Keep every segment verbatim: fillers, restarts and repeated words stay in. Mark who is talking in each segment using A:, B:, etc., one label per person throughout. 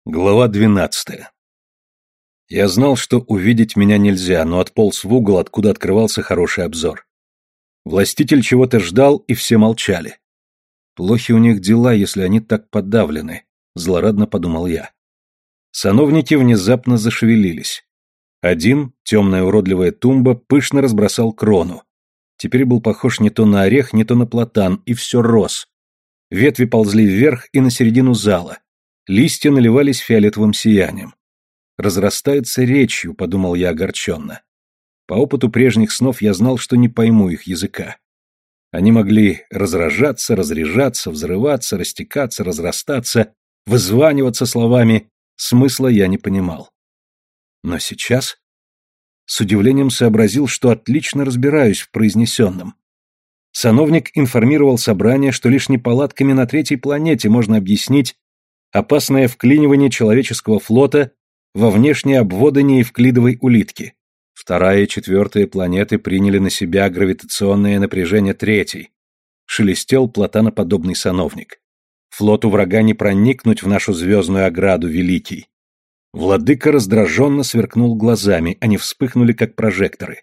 A: Глава двенадцатая. Я знал, что увидеть меня нельзя, но отполз в угол, откуда открывался хороший обзор. Властитель чего-то ждал, и все молчали. Плохи у них дела, если они так подавлены, злорадно подумал я. Сановники внезапно зашевелились. Один, темная уродливая тумба, пышно разбросал крону. Теперь был похож не то на орех, не то на платан, и все рос. Ветви ползли вверх и на середину зала. Листья наливались фиолетовым сиянием. «Разрастается речью», — подумал я огорченно. По опыту прежних снов я знал, что не пойму их языка. Они могли разражаться, разряжаться, взрываться, растекаться, разрастаться, вызваниваться словами. Смысла я не понимал. Но сейчас с удивлением сообразил, что отлично разбираюсь в произнесенном. Сановник информировал собрание, что лишь неполадками на третьей планете можно объяснить опасное вклинивание человеческого флота во внешние обводы неевклидовой улитки. Вторая и четвертая планеты приняли на себя гравитационное напряжение третьей. Шелестел платаноподобный сановник. Флоту врага не проникнуть в нашу звездную ограду, великий. Владыка раздраженно сверкнул глазами, они вспыхнули, как прожекторы.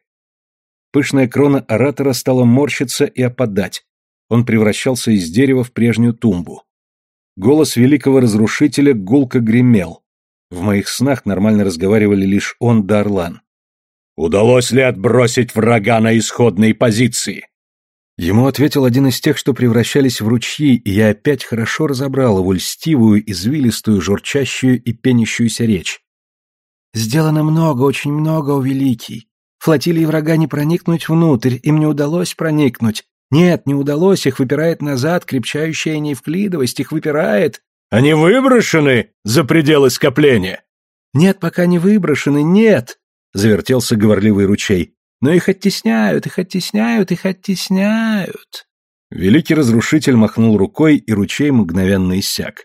A: Пышная крона оратора стала морщиться и опадать. Он превращался из дерева в прежнюю тумбу. Голос великого разрушителя гулко гремел. В моих снах нормально разговаривали лишь он да Орлан. «Удалось ли отбросить врага на исходные позиции?» Ему ответил один из тех, что превращались в ручьи, и я опять хорошо разобрал его льстивую, извилистую, журчащую и пенящуюся речь. «Сделано много, очень много, о великий. Флотилии врага не проникнуть внутрь, им не удалось проникнуть. Нет, не удалось, их выпирает назад крепчающая неевклидовость, их выпирает.
B: Они выброшены за пределы скопления?
A: Нет, пока не выброшены, нет, завертелся говорливый ручей. Но их оттесняют, их оттесняют, их оттесняют. Великий разрушитель махнул рукой, и ручей мгновенно иссяк.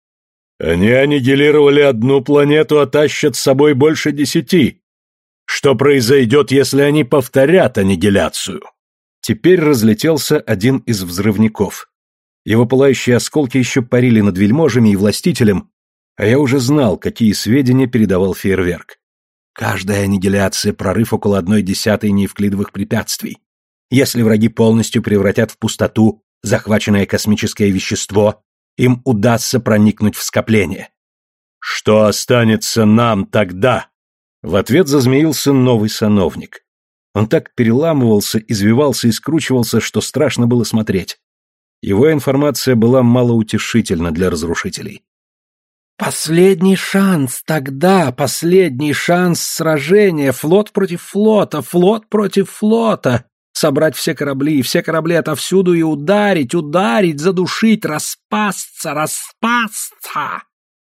B: Они аннигилировали одну планету, а тащат с собой больше десяти. Что произойдет, если они повторят аннигиляцию?
A: Теперь разлетелся один из взрывников. Его пылающие осколки еще парили над вельможами и властителем, а я уже знал, какие сведения передавал фейерверк. Каждая аннигиляция — прорыв около одной десятой неевклидовых препятствий. Если враги полностью превратят в пустоту захваченное космическое вещество, им удастся проникнуть в скопление.
B: Что останется нам тогда?
A: В ответ зазмеился новый сановник. Он так переламывался, извивался и скручивался, что страшно было смотреть. Его информация была малоутешительна для разрушителей. «Последний шанс тогда, последний шанс сражения, флот против флота, флот против флота, собрать все корабли, все корабли отовсюду и ударить, ударить, задушить, распасться, распасться!»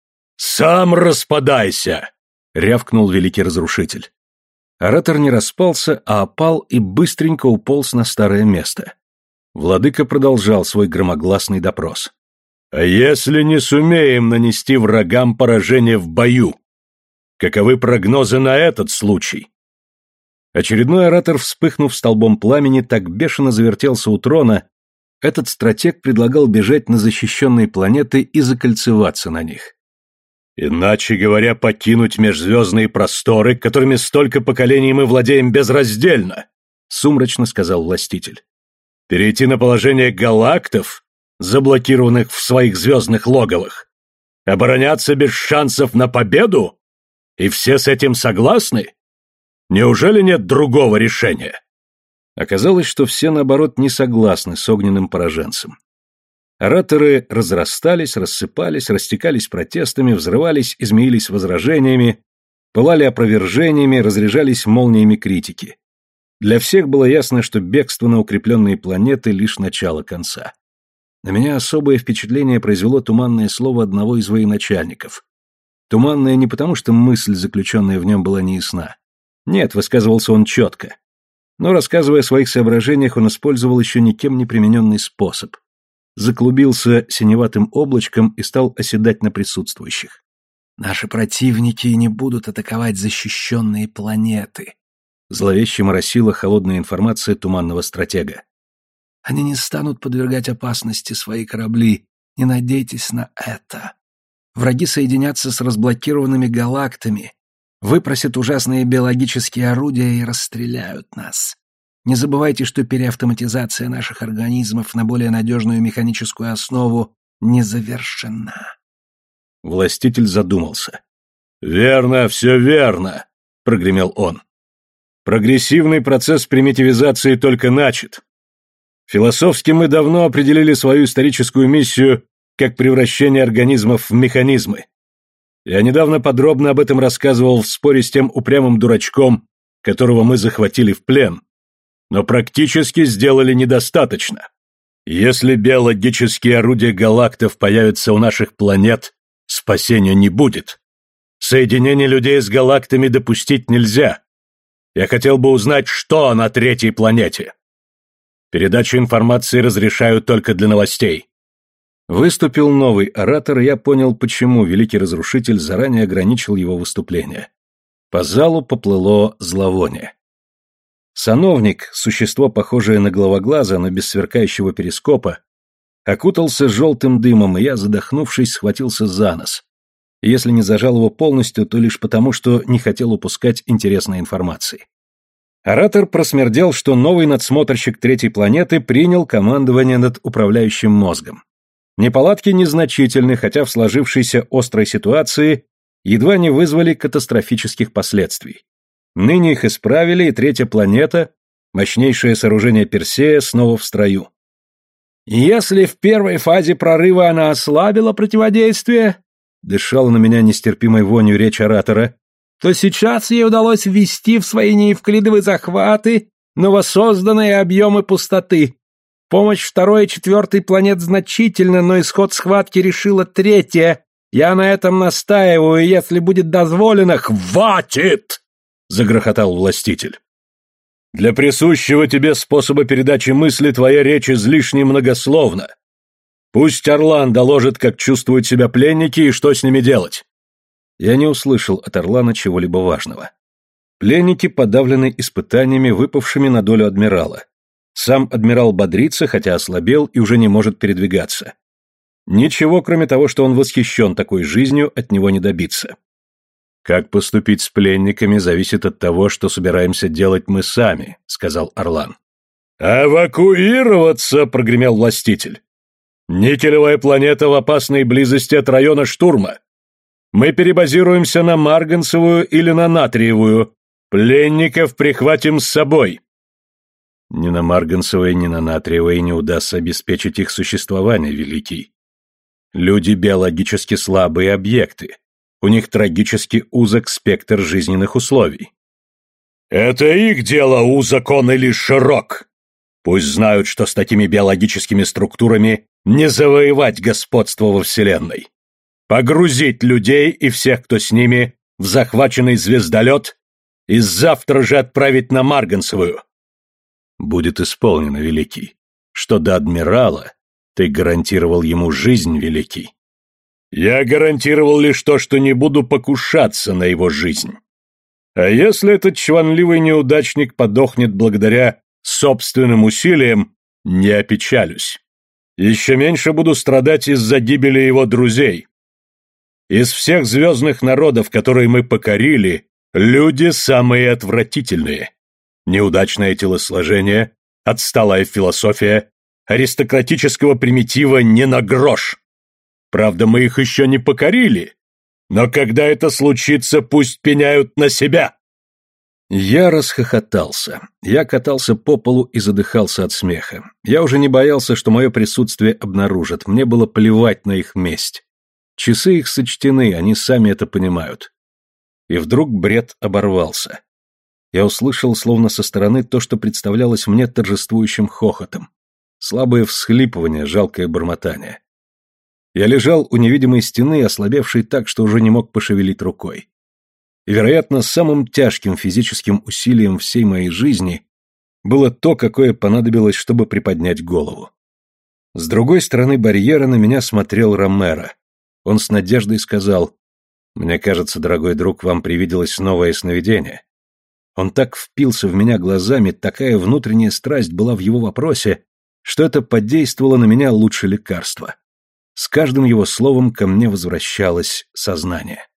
B: «Сам распадайся!» — рявкнул великий разрушитель.
A: Оратор не распался, а опал и быстренько уполз на старое место. Владыка продолжал свой громогласный допрос.
B: «А если не сумеем нанести врагам поражение в бою? Каковы прогнозы на этот случай?»
A: Очередной оратор, вспыхнув столбом пламени, так бешено завертелся у трона, этот стратег предлагал бежать на защищенные планеты и закольцеваться на них.
B: «Иначе говоря, покинуть межзвездные просторы, которыми столько поколений мы владеем безраздельно», — сумрачно сказал властитель. «Перейти на положение галактов, заблокированных в своих звездных логовах, обороняться без шансов на победу? И все с этим согласны? Неужели нет другого решения?»
A: Оказалось, что все, наоборот, не согласны с огненным пораженцем. Ораторы разрастались, рассыпались, растекались протестами, взрывались, измеились возражениями, пылали опровержениями, разряжались молниями критики. Для всех было ясно, что бегство на укрепленные планеты — лишь начало конца. На меня особое впечатление произвело туманное слово одного из военачальников. Туманное не потому, что мысль, заключенная в нем, была неясна. Нет, высказывался он четко. Но, рассказывая о своих соображениях, он использовал еще никем не примененный способ. Заклубился синеватым облачком и стал оседать на присутствующих. «Наши противники не будут атаковать защищенные планеты», — зловеще моросила холодная информация туманного стратега. «Они не станут подвергать опасности свои корабли, не надейтесь на это.
C: Враги соединятся с разблокированными галактами, выпросят ужасные биологические орудия и расстреляют нас. Не забывайте, что переавтоматизация наших организмов на более надежную механическую основу не завершена.
A: Властитель задумался.
B: «Верно, все верно», — прогремел он.
A: «Прогрессивный процесс примитивизации только начат. Философски мы давно определили свою историческую миссию как превращение организмов в механизмы. Я недавно подробно об этом рассказывал в споре с тем упрямым дурачком, которого мы захватили в плен, но практически сделали недостаточно. Если биологические орудия галактов появятся у наших планет, спасения не будет. Соединение людей с галактами допустить нельзя. Я хотел бы узнать, что на третьей планете. Передачу информации разрешаю только для новостей». Выступил новый оратор, и я понял, почему Великий Разрушитель заранее ограничил его выступление. По залу поплыло зловоние. Сановник, существо, похожее на головоглаза, но без сверкающего перископа, окутался желтым дымом, и я, задохнувшись, схватился за нос. И если не зажал его полностью, то лишь потому, что не хотел упускать интересной информации. Оратор просмердел, что новый надсмотрщик третьей планеты принял командование над управляющим мозгом. Неполадки незначительны, хотя в сложившейся острой ситуации едва не вызвали катастрофических последствий. Ныне их исправили, и третья планета, мощнейшее сооружение Персея, снова в строю.
C: «Если в первой фазе прорыва она ослабила противодействие»,
A: дышала на меня нестерпимой вонью речь оратора,
C: то сейчас ей удалось ввести в свои неевклидовые захваты новосозданные объемы пустоты. Помощь второй и четвертой планет значительна, но исход схватки решила третья. Я на этом настаиваю, и если будет дозволено... «Хватит!» — загрохотал властитель.
B: «Для присущего тебе способа передачи мысли твоя речь излишне многословна. Пусть Орлан доложит, как чувствуют себя пленники и что с ними делать».
A: Я не услышал от Орлана чего-либо важного. Пленники подавлены испытаниями, выпавшими на долю адмирала. Сам адмирал бодрится, хотя ослабел и уже не может передвигаться. Ничего, кроме того, что он восхищен такой жизнью, от него не добиться. «Как поступить с пленниками, зависит от того, что собираемся делать мы сами», — сказал Орлан.
B: «Эвакуироваться!» — прогремел властитель. «Никелевая планета в опасной близости от района штурма. Мы перебазируемся на марганцевую или на натриевую. Пленников прихватим с собой».
A: «Ни на марганцевой, ни на натриевой не удастся обеспечить их существование, Великий. Люди биологически слабые объекты. У них трагически узок спектр жизненных условий».
B: «Это их дело, узок он или широк. Пусть знают, что с такими биологическими структурами не завоевать господство во Вселенной. Погрузить людей и всех, кто с ними, в захваченный звездолет и завтра же отправить на марганцевую».
A: «Будет исполнено, Великий. Что до адмирала, ты гарантировал ему жизнь, Великий».
B: «Я гарантировал лишь то, что не буду покушаться на его жизнь. А если этот чванливый неудачник подохнет благодаря собственным усилиям, не опечалюсь. Еще меньше буду страдать из-за гибели его друзей. Из всех звездных народов, которые мы покорили, люди самые отвратительные. Неудачное телосложение, отсталая философия, аристократического примитива не на грош. Правда, мы их еще не покорили, но когда это случится, пусть пеняют на себя».
A: Я расхохотался. Я катался по полу и задыхался от смеха. Я уже не боялся, что мое присутствие обнаружат. Мне было плевать на их месть. Часы их сочтены, они сами это понимают. И вдруг бред оборвался. Я услышал, словно со стороны, то, что представлялось мне торжествующим хохотом. Слабое всхлипывание, жалкое бормотание. Я лежал у невидимой стены, ослабевший так, что уже не мог пошевелить рукой. И, вероятно, самым тяжким физическим усилием всей моей жизни было то, какое понадобилось, чтобы приподнять голову. С другой стороны барьера на меня смотрел Ромеро. Он с надеждой сказал: «Мне кажется, дорогой друг, вам привиделось новое сновидение». Он так впился в меня глазами, такая внутренняя страсть была в его вопросе, что это подействовало на меня лучше лекарства. С каждым его словом ко мне возвращалось сознание.